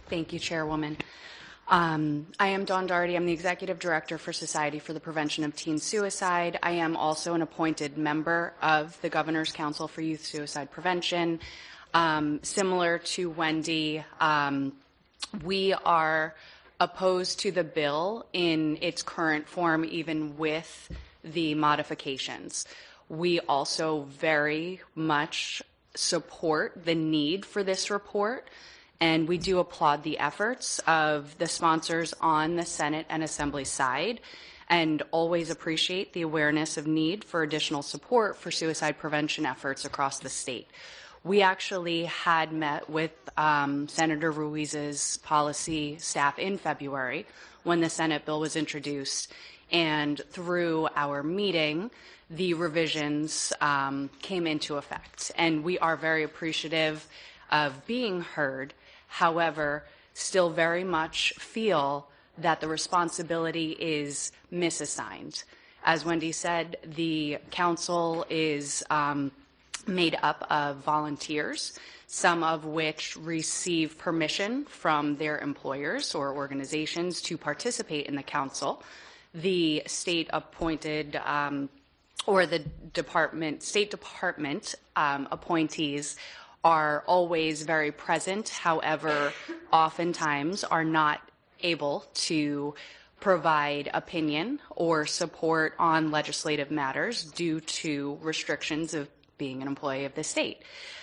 Thank you, Chairwoman. I am Dawn Doherty. I'm the Executive Director for Society for the Prevention of Teen Suicide. I am also an appointed member of the Governor's Council for Youth Suicide Prevention. Similar to Wendy, we are opposed to the bill in its current form, even with the modifications. We also very much support the need for this report, and we do applaud the efforts of the sponsors on the Senate and Assembly side, and always appreciate the awareness of need for additional support for suicide prevention efforts across the state. We actually had met with Senator Ruiz's policy staff in February when the Senate bill was introduced, and through our meeting, the revisions came into effect. And we are very appreciative of being heard. However, still very much feel that the responsibility is misassigned. As Wendy said, the council is made up of volunteers, some of which receive permission from their employers or organizations to participate in the council. The state appointed or the State Department appointees are always very present, however, oftentimes are not able to provide opinion or support on legislative matters due to restrictions of being an employee of the state.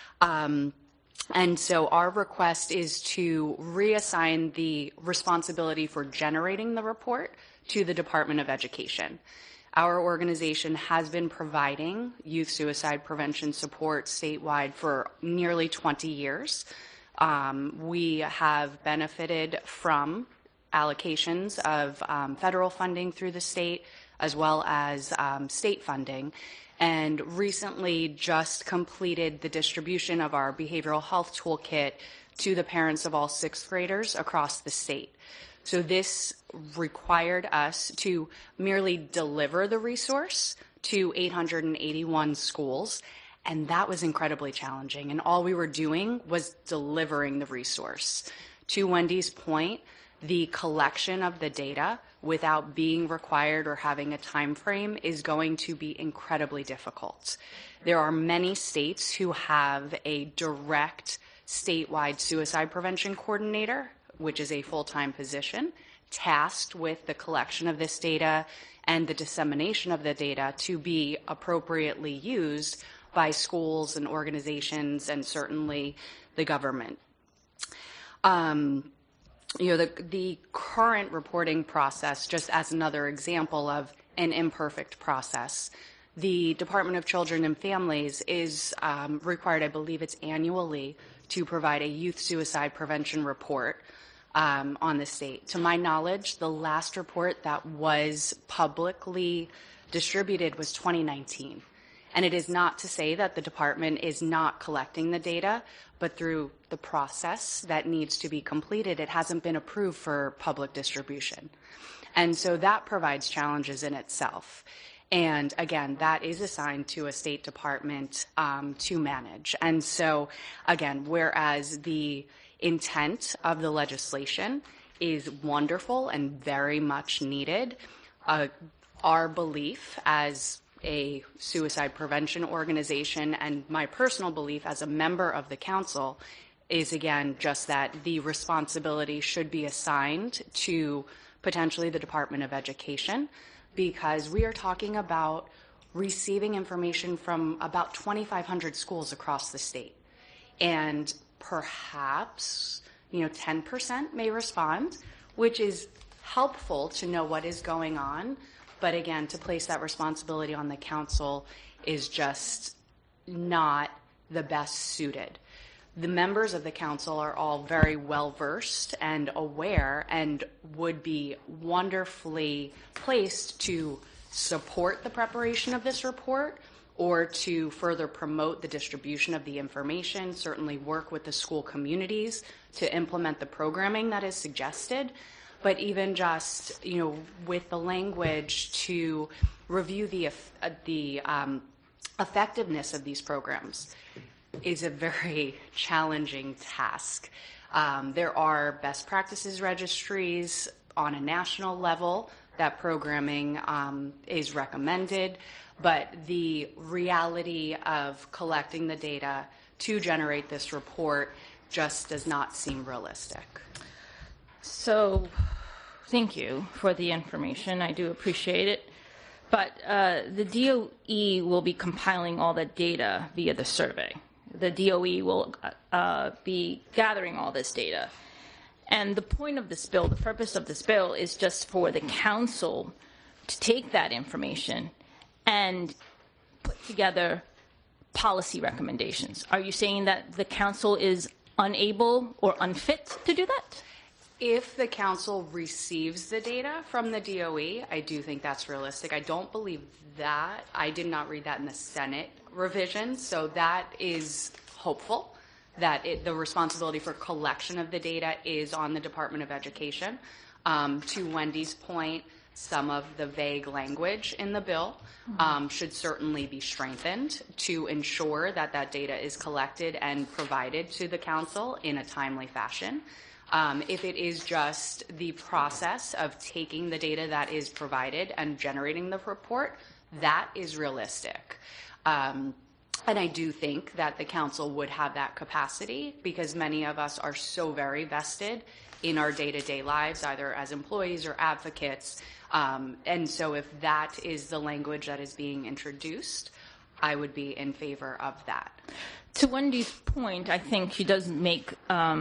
And so our request is to reassign the responsibility for generating the report to the Department of Education. Our organization has been providing youth suicide prevention support statewide for nearly 20 years. We have benefited from allocations of federal funding through the state as well as state funding, and recently just completed the distribution of our behavioral health toolkit to the parents of all sixth graders across the state. So this required us to merely deliver the resource to 881 schools, and that was incredibly challenging. And all we were doing was delivering the resource. To Wendy's point, the collection of the data without being required or having a time frame is going to be incredibly difficult. There are many states who have a direct statewide suicide prevention coordinator, which is a full-time position, tasked with the collection of this data and the dissemination of the data to be appropriately used by schools and organizations and certainly the government. The current reporting process, just as another example of an imperfect process, the Department of Children and Families is required, I believe it's annually, to provide a youth suicide prevention report on the state. To my knowledge, the last report that was publicly distributed was 2019. And it is not to say that the department is not collecting the data, but through the process that needs to be completed, it hasn't been approved for public distribution. And so that provides challenges in itself. And again, that is assigned to a state department to manage. And so again, whereas the intent of the legislation is wonderful and very much needed, our belief as a suicide prevention organization and my personal belief as a member of the council is, again, just that the responsibility should be assigned to potentially the Department of Education, because we are talking about receiving information from about 2,500 schools across the state. And perhaps, 10% may respond, which is helpful to know what is going on. But again, to place that responsibility on the council is just not the best suited. The members of the council are all very well versed and aware and would be wonderfully placed to support the preparation of this report or to further promote the distribution of the information, certainly work with the school communities to implement the programming that is suggested. But even just, with the language to review the effectiveness of these programs is a very challenging task. There are best practices registries on a national level that programming is recommended, but the reality of collecting the data to generate this report just does not seem realistic. So, thank you for the information. I do appreciate it. But the DOE will be compiling all that data via the survey. The DOE will be gathering all this data. And the point of this bill, the purpose of this bill, is just for the council to take that information and put together policy recommendations. Are you saying that the council is unable or unfit to do that? If the council receives the data from the DOE, I do think that's realistic. I don't believe that. I did not read that in the Senate revision, so that is hopeful that the responsibility for collection of the data is on the Department of Education. To Wendy's point, some of the vague language in the bill should certainly be strengthened to ensure that that data is collected and provided to the council in a timely fashion. If it is just the process of taking the data that is provided and generating the report, that is realistic. And I do think that the council would have that capacity because many of us are so very vested in our day-to-day lives, either as employees or advocates. And so if that is the language that is being introduced, I would be in favor of that. To Wendy's point, I think she does make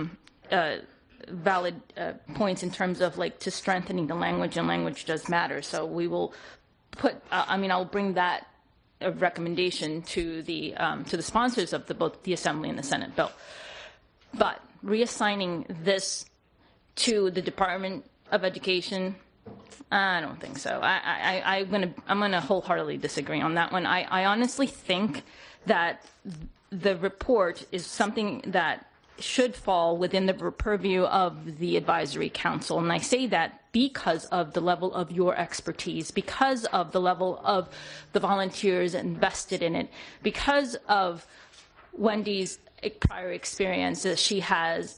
valid points in terms of like to strengthening the language, and language does matter. So we will put, I'll bring that a recommendation to the sponsors of both the Assembly and the Senate bill. But reassigning this to the Department of Education, I don't think so. I'm gonna wholeheartedly disagree on that one. I honestly think that the report is something that should fall within the purview of the advisory council. And I say that because of the level of your expertise, because of the level of the volunteers invested in it, because of Wendy's prior experience that she has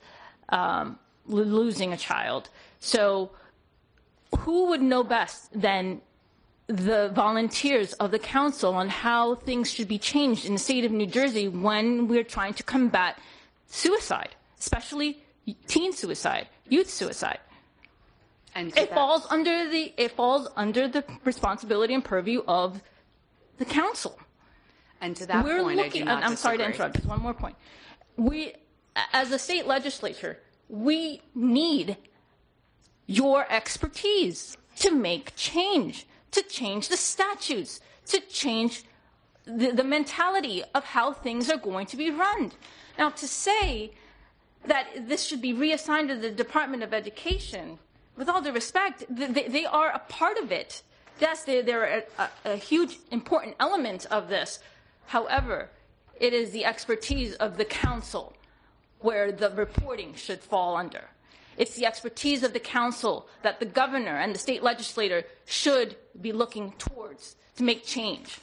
losing a child. So who would know best than the volunteers of the council on how things should be changed in the state of New Jersey when we're trying to combat suicide, especially teen suicide, youth suicide? And it falls under the responsibility and purview of the council. And to that point, I do not disagree. I'm sorry to interrupt. Just one more point. We, as a state legislature, we need your expertise to make change, to change the statutes, to change the mentality of how things are going to be run. Now, to say that this should be reassigned to the Department of Education, with all due respect, they are a part of it. Yes, they're a huge, important element of this. However, it is the expertise of the council where the reporting should fall under. It's the expertise of the council that the governor and the state legislator should be looking towards to make change.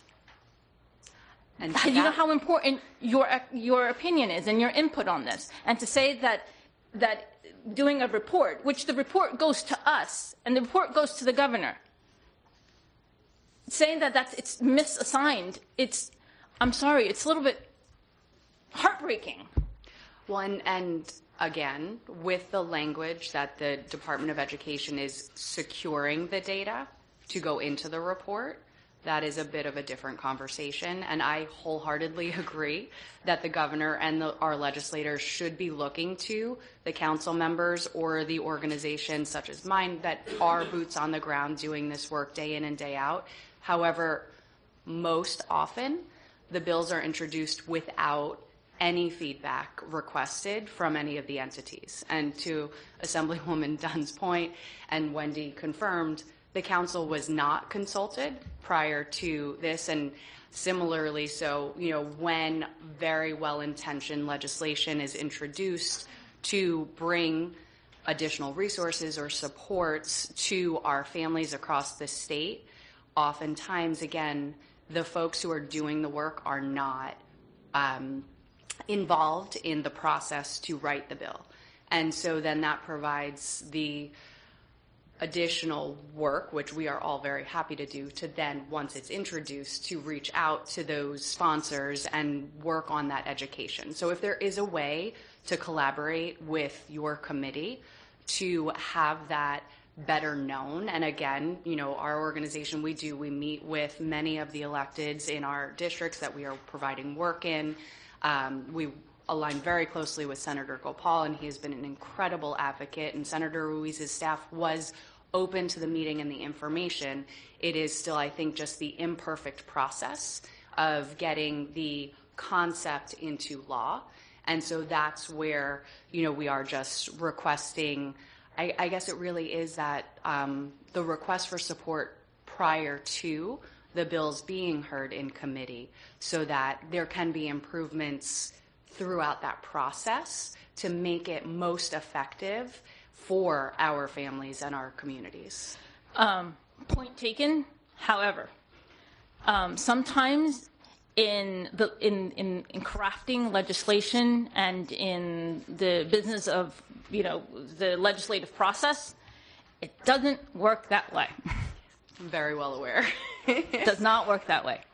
And you know how important your opinion is and your input on this. And to say that doing a report, which the report goes to us and the report goes to the governor, saying that it's misassigned, I'm sorry, it's a little bit heartbreaking. Well, and again, with the language that the Department of Education is securing the data to go into the report, that is a bit of a different conversation. And I wholeheartedly agree that the governor and our legislators should be looking to the council members or the organizations such as mine that are boots on the ground doing this work day in and day out. However, most often the bills are introduced without any feedback requested from any of the entities. And to Assemblywoman Dunn's point, and Wendy confirmed, the council was not consulted prior to this, and similarly, so when very well-intentioned legislation is introduced to bring additional resources or supports to our families across the state, oftentimes, again, the folks who are doing the work are not involved in the process to write the bill. And so then that provides the additional work, which we are all very happy to do, to then, once it's introduced, to reach out to those sponsors and work on that education. So if there is a way to collaborate with your committee to have that better known, and again, you know, our organization, we meet with many of the electeds in our districts that we are providing work in. We align very closely with Senator Gopal, and he has been an incredible advocate, and Senator Ruiz's staff was open to the meeting and the information. It is still, I think, just the imperfect process of getting the concept into law. And so that's where, you know, we are just requesting, I guess it really is that the request for support prior to the bills being heard in committee, so that there can be improvements throughout that process to make it most effective for our families and our communities. Point taken. However, sometimes in crafting legislation and in the business of, you know, the legislative process, it doesn't work that way. I'm very well aware. It does not work that way.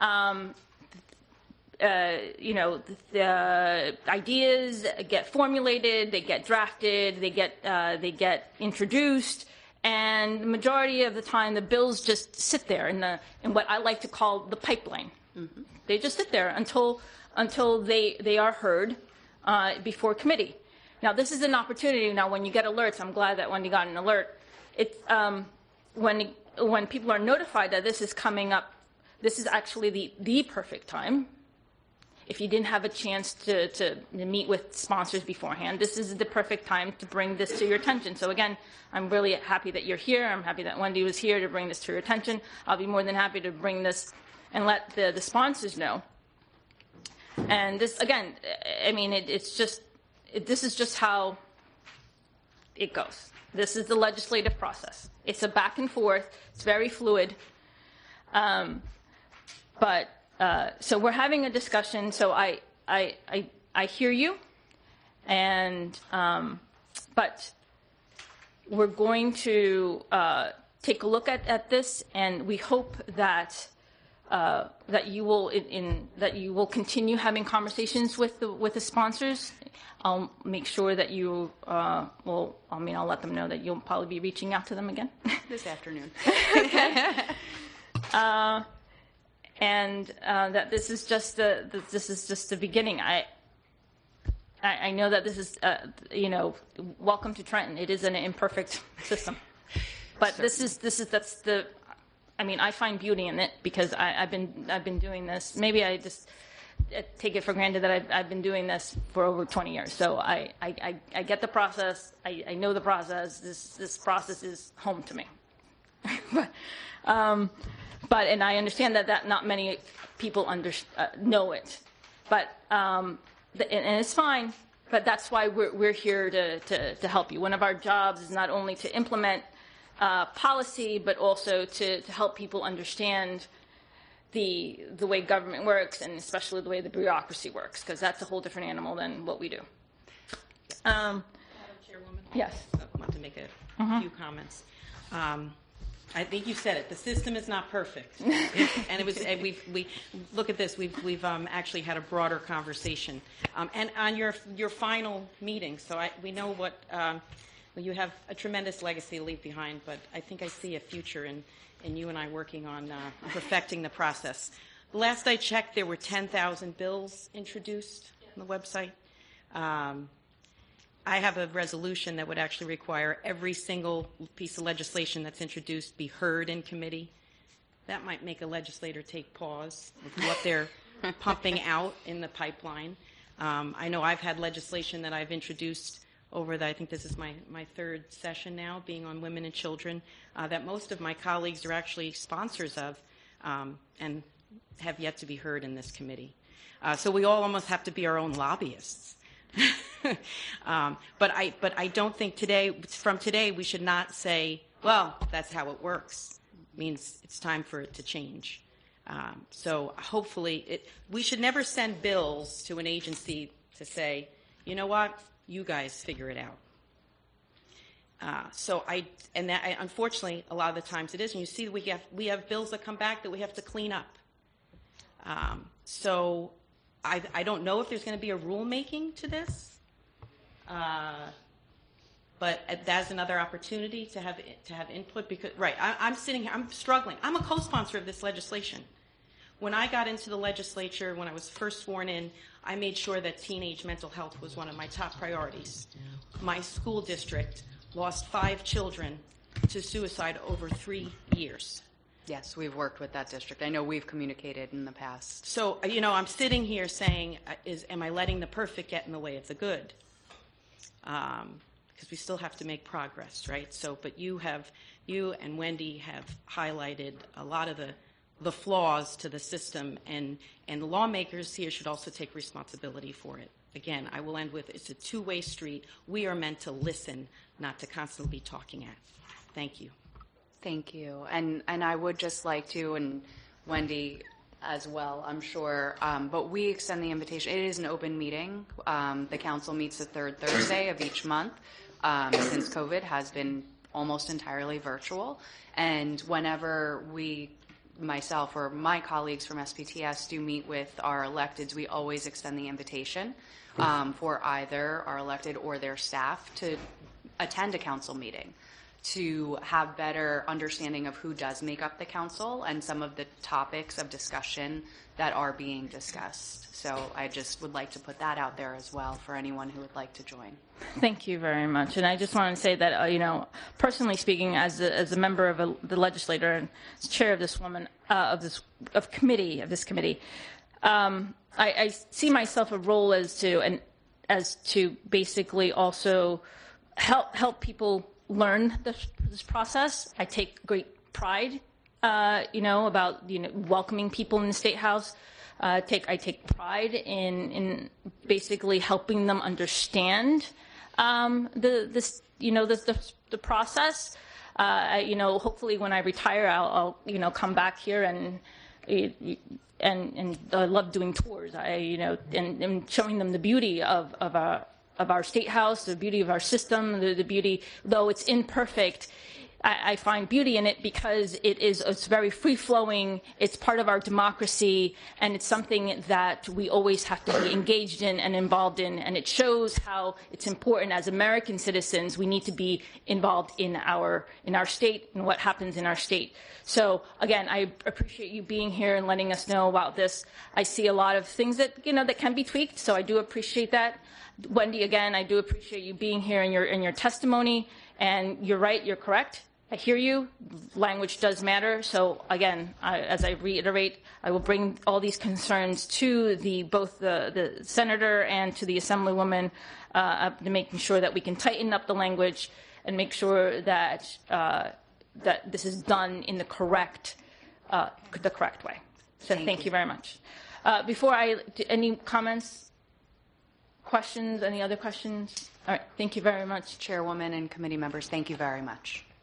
You know, the ideas get formulated, they get drafted, they get introduced, and the majority of the time the bills just sit there in what I like to call the pipeline. Mm-hmm. They just sit there until they are heard before committee. Now, this is an opportunity. Now, when you get alerts, I'm glad that Wendy got an alert. It's when people are notified that this is coming up, this is actually the perfect time. If you didn't have a chance to meet with sponsors beforehand, this is the perfect time to bring this to your attention. So again, I'm really happy that you're here. I'm happy that Wendy was here to bring this to your attention. I'll be more than happy to bring this and let the sponsors know. And this, again, I mean, this is just how it goes. This is the legislative process. It's a back and forth. It's very fluid. So we're having a discussion. So I hear you, and but we're going to take a look at this, and we hope that you will continue having conversations with the sponsors. I'll make sure that you I'll let them know that you'll probably be reaching out to them again this afternoon. Okay. And that this is just the beginning. I know that this is welcome to Trenton. It is an imperfect system, but Certainly. I find beauty in it because I've been doing this. Maybe I just take it for granted that I've been doing this for over 20 years. So I get the process. I know the process. This process is home to me. And I understand that not many people know it, but and it's fine. But that's why we're here to help you. One of our jobs is not only to implement policy, but also to help people understand the way government works, and especially the way the bureaucracy works, because that's a whole different animal than what we do. Madam Chairwoman? Yes. I want to make a few comments. I think you said it. The system is not perfect, and we look at this. We've actually had a broader conversation, and on your final meeting. So we know what you have a tremendous legacy to leave behind. But I think I see a future in you and I working on perfecting the process. The last I checked, there were 10,000 bills introduced on the website. I have a resolution that would actually require every single piece of legislation that's introduced be heard in committee. That might make a legislator take pause with what they're pumping out in the pipeline. I know I've had legislation that I've introduced over I think this is my third session now, being on women and children, that most of my colleagues are actually sponsors of and have yet to be heard in this committee. So we all almost have to be our own lobbyists. But I don't think from today we should not say, well, that's how it works. It means it's time for it to change. So hopefully we should never send bills to an agency to say, you know what, You guys figure it out. Unfortunately, a lot of the times it is, and you see we have bills that come back that we have to clean up. So I don't know if there's going to be a rulemaking to this, but that's another opportunity to have input. Because I'm sitting here, I'm struggling. I'm a co-sponsor of this legislation. When I got into the legislature, when I was first sworn in, I made sure that teenage mental health was one of my top priorities. My school district lost 5 children to suicide over 3 years. Yes, we've worked with that district. I know we've communicated in the past. So, I'm sitting here saying, am I letting the perfect get in the way of the good? Because we still have to make progress, right? So, but you and Wendy have highlighted a lot of the flaws to the system, and the lawmakers here should also take responsibility for it. Again, I will end with, it's a two-way street. We are meant to listen, not to constantly be talking at. Thank you. Thank you. And I would just like to, and Wendy as well, I'm sure, but we extend the invitation. It is an open meeting. The council meets the third Thursday of each month since COVID has been almost entirely virtual. And whenever myself or my colleagues from SPTS do meet with our electeds, we always extend the invitation for either our elected or their staff to attend a council meeting, to have better understanding of who does make up the council and some of the topics of discussion that are being discussed. So I just would like to put that out there as well for anyone who would like to join. Thank you very much. And I just want to say that, personally speaking, as a member of the legislature and as chair of this committee, I see myself a role as to basically also help people learn this process. I take great pride, about welcoming people in the State House. I take pride in basically helping them understand the process. Hopefully when I retire, I'll come back here and I love doing tours. And showing them the beauty of our State House, the beauty of our system, the beauty, though it's imperfect. I find beauty in it because it's very free-flowing, it's part of our democracy, and it's something that we always have to be engaged in and involved in, and it shows how it's important as American citizens. We need to be involved in our state and what happens in our state. So again, I appreciate you being here and letting us know about this. I see a lot of things that that can be tweaked, so I do appreciate that. Wendy, again, I do appreciate you being here in your testimony, and you're right, you're correct. I hear you. Language does matter. So again, as I reiterate, I will bring all these concerns to both the senator and to the assemblywoman, to making sure that we can tighten up the language and make sure that that this is done in the correct way. So thank you very much. Any comments, questions? Any other questions? All right. Thank you very much, Chairwoman and committee members. Thank you very much.